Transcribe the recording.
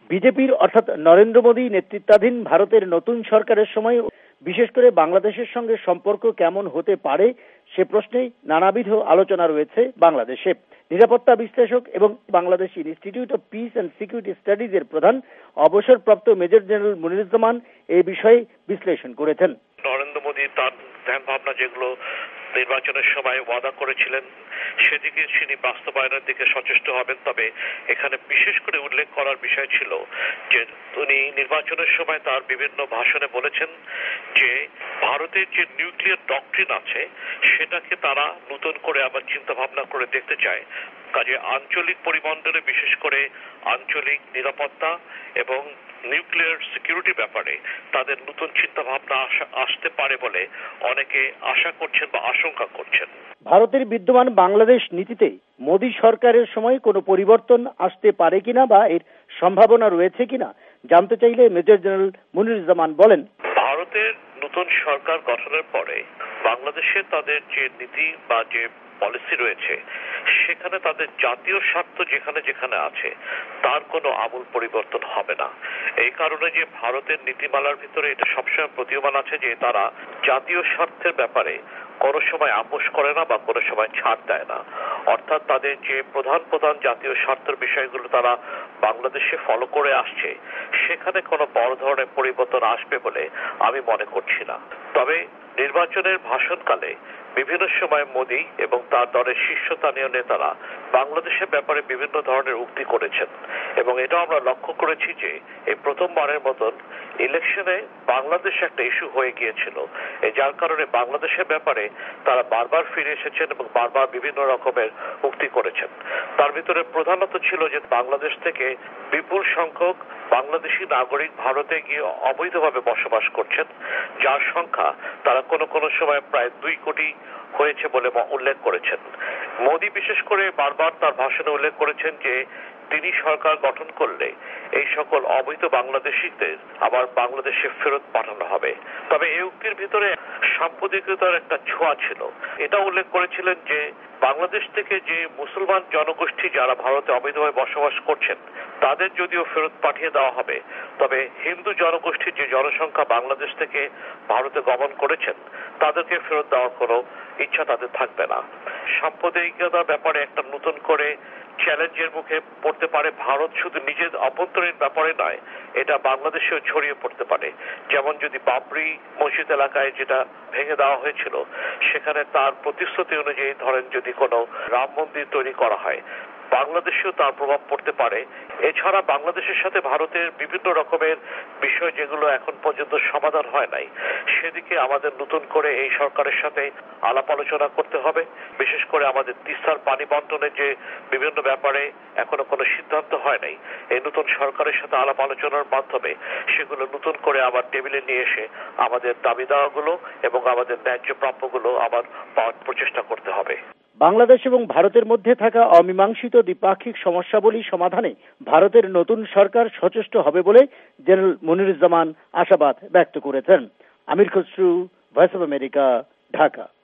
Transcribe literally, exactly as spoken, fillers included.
বিজেপির অর্থাৎ নরেন্দ্র মোদী নেতৃত্বাধীন ভারতের নতুন সরকারের সময় বিশেষ করে বাংলাদেশের সঙ্গে সম্পর্ক কেমন হতে পারে সে প্রশ্নেই নানাবিধ আলোচনা রয়েছে বাংলাদেশে। নিরাপত্তা বিশ্লেষক এবং Bangladesh institute of peace and security studies এর প্রধান অবসরপ্রাপ্ত মেজর জেনারেল মনিরুজ্জামান এই বিষয়ে বিশ্লেষণ করেছেন। নরেন্দ্র মোদী তার ধ্যান ভাবনা যেগুলো নির্বাচনের সময় ওয়াদা করেছিলেন সেদিকে তিনি বাস্তবায়নের দিকে সচেষ্ট হবেন। তবে এখানে বিশেষ করে উল্লেখ করার বিষয় ছিল যে উনি নির্বাচনের সময় তার বিভিন্ন ভাষণে বলেছেন যে ভারতের যে নিউক্লিয়ার ডক্ট্রিন আছে সেটাকে তারা নতুন করে আবার চিন্তা ভাবনা করে দেখতে চায়। কাজে আঞ্চলিক পরিমণ্ডলে বিশেষ করে আঞ্চলিক নিরাপত্তা এবং নিউক্লিয়ার সিকিউরিটি ব্যাপারে তাদের নতুন চিন্তা ভাবনা আসতে পারে বলে অনেকে আশা করছেন বা আশঙ্কা করছেন। ভারতের বিদ্যমান বাংলাদেশ নীতিতে মোদী সরকারের সময় কোনো পরিবর্তন আসতে পারে কিনা বা এর সম্ভাবনা রয়েছে কিনা জানতে চাইলে মেজর জেনারেল মনিরুজ্জামান বলেন, ভারতের নতুন সরকার গঠনের পরে বাংলাদেশে তাদের যে নীতি বা যে পলিসি রয়েছে সেখানে তাদের জাতীয় স্বার্থ যেখানে যেখানে আছে তার কোনো আমূল পরিবর্তন হবে না। এই কারণে যে ভারতের নীতিমালার ভিতরে এটা সবসময় প্রতীয়মান আছে যে তারা জাতীয় স্বার্থের ব্যাপারে কোনো সময় আপোষ করে না বা কোনো সময় ছাড় দেয় না। অর্থাৎ তাদের যে প্রধান প্রধান জাতীয় স্বার্থের বিষয়গুলো তারা বাংলাদেশে ফলো করে আসছে সেখানে কোনো বড় ধরনের পরিবর্তন আসবে বলে আমি মনে করছি না। তবে নির্বাচনের ভাষণকালে বিভিন্ন সময় মোদী এবং তার দলের শীর্ষস্থানীয় নেতারা বাংলাদেশের ব্যাপারে বিভিন্ন ধরনের উক্তি করেছেন এবং এটাও আমরা লক্ষ্য করেছি যে এই প্রথমবারের মতন ইলেকশনে বাংলাদেশ একটা ইস্যু হয়ে গিয়েছিল। যার কারণে বাংলাদেশের ব্যাপারে তারা বারবার ফিরে এসেছেন এবং বারবার বিভিন্ন রকমের উক্তি করেছেন। তার ভিতরে প্রধানত ছিল যে বাংলাদেশ থেকে বিপুল সংখ্যক বাংলাদেশি নাগরিক ভারতে গিয়ে অবৈধভাবে বসবাস করছেন, যার সংখ্যা তারা কোনো কোনো সময় প্রায় দুই কোটি হয়েছে বলে উল্লেখ করেছেন। মোদী বিশেষ করে বারবার তার ভাষণে উল্লেখ করেছেন যে তিনি সরকার গঠন করলে এই সকল অবৈধ বাংলাদেশিদের আবার বাংলাদেশে ফেরত পাঠানো হবে। তবে এই উক্তির ভিতরে সাম্প্রদায়িকতার একটা ছোঁয়া ছিল। এটা উল্লেখ করেছিলেন যে বাংলাদেশ থেকে যে মুসলমান জনগোষ্ঠী যারা ভারতে অবৈধভাবে বসবাস করছেন তাদের যদিও ফেরত পাঠিয়ে দেওয়া হবে, তবে হিন্দু জনগোষ্ঠীর যে জনসংখ্যা বাংলাদেশ থেকে ভারতে গমন করেছেন তাদেরকে ফেরত দেওয়ার কোনো ইচ্ছা তাদের থাকবে না। সাম্প্রদায়িকতার ব্যাপারে একটা নতুন করে চ্যালেঞ্জের মুখে পড়তে পারে ভারত, শুধু নিজের অভ্যন্তরীণ ব্যাপারে নয়, এটা বাংলাদেশেও ছড়িয়ে পড়তে পারে। যেমন যদি বাবরি মসজিদ এলাকায় যেটা ভেঙে দেওয়া হয়েছিল সেখানে তার প্রতিশ্রুতি অনুযায়ী ধরেন যদি কোনো রাম মন্দির তৈরি করা হয় বাংলাদেশেও তার প্রভাব পড়তে পারে। এছাড়া বাংলাদেশের সাথে ভারতের বিভিন্ন রকমের বিষয় যেগুলো এখন পর্যন্ত সমাধান হয় নাই সেদিকে আমাদের নতুন করে এই সরকারের সাথে আলাপ আলোচনা করতে হবে। বিশেষ করে আমাদের তিস্তার পানি বন্টনের যে বিভিন্ন ব্যাপারে এখনো কোনো সিদ্ধান্ত হয় নাই, এই নতুন সরকারের সাথে আলাপ আলোচনার মাধ্যমে সেগুলো নতুন করে আবার টেবিলে নিয়ে এসে আমাদের দাবি দাওয়াগুলো এবং আমাদের ন্যায্য প্রাপ্যগুলো আবার পাওয়ার প্রচেষ্টা করতে হবে। বাংলাদেশ এবং ভারতের মধ্যে থাকা অমীমাংসিত দ্বিপাক্ষিক সমস্যাবলী সমাধানে ভারতের নতুন সরকার সচেষ্ট হবে বলে জেনারেল মনিরুজ্জামান আশাবাদ ব্যক্ত করেছেন। Amir Khasru, voice of America, Dhaka.